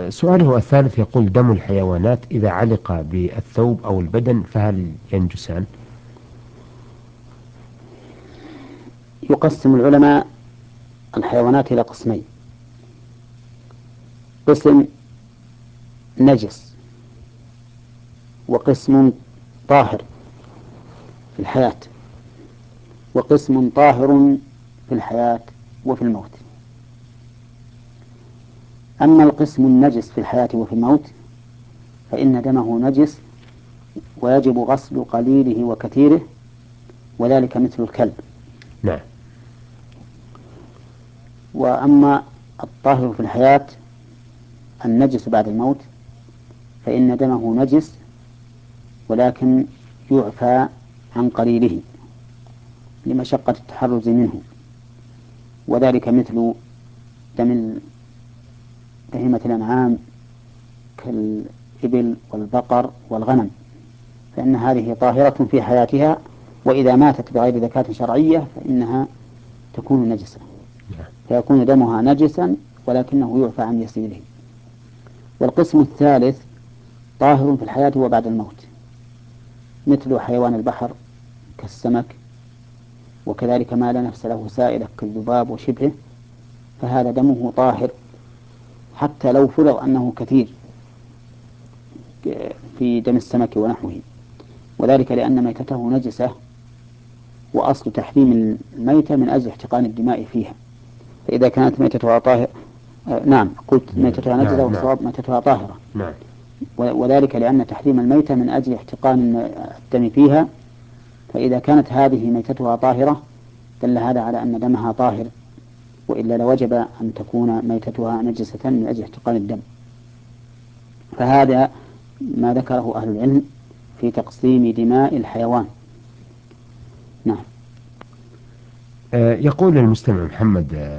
سؤاله الثالث يقول: دم الحيوانات إذا علق بالثوب أو البدن فهل ينجسان؟ يقسم العلماء الحيوانات إلى قسمين: قسم نجس، وقسم طاهر في الحياة، وقسم طاهر في الحياة وفي الموت. أما القسم النجس في الحياة وفي الموت فإن دمه نجس ويجب غسل قليله وكثيره، وذلك مثل الكلب. نعم. وأما الطاهر في الحياة النجس بعد الموت فإن دمه نجس ولكن يعفى عن قليله لمشقة التحرز منه، وذلك مثل دم بهيمة الأنعام كالإبل والبقر والغنم، فإن هذه طاهرة في حياتها، وإذا ماتت بغير زكاة شرعية فإنها تكون نجسة، نعم. فيكون دمها نجسا ولكنه يعفى عن يسيره. والقسم الثالث طاهر في الحياة وبعد الموت، مثل حيوان البحر كالسمك، وكذلك ما لا نفس له سائلة كالذباب وشبهه، فهذا دمه طاهر حتى لو فرض أنه كثير في دم السمك ونحوه، وذلك لأن ميتته نجسة، وأصل تحريم الميتة من أجل احتقان الدماء فيها، فإذا كانت ميتتها طاهرة نعم قلت ميتتها نجسة نعم. نعم. والصواب ميتتها طاهرة، نعم. وذلك لأن تحريم الميتة من أجل احتقان الدم فيها، فإذا كانت هذه ميتتها طاهرة دل هذا على أن دمها طاهر، وإلا لوجب أن تكون ميتتها نجسة من أجل احتقان الدم. فهذا ما ذكره أهل العلم في تقسيم دماء الحيوان. نعم. يقول المستمع محمد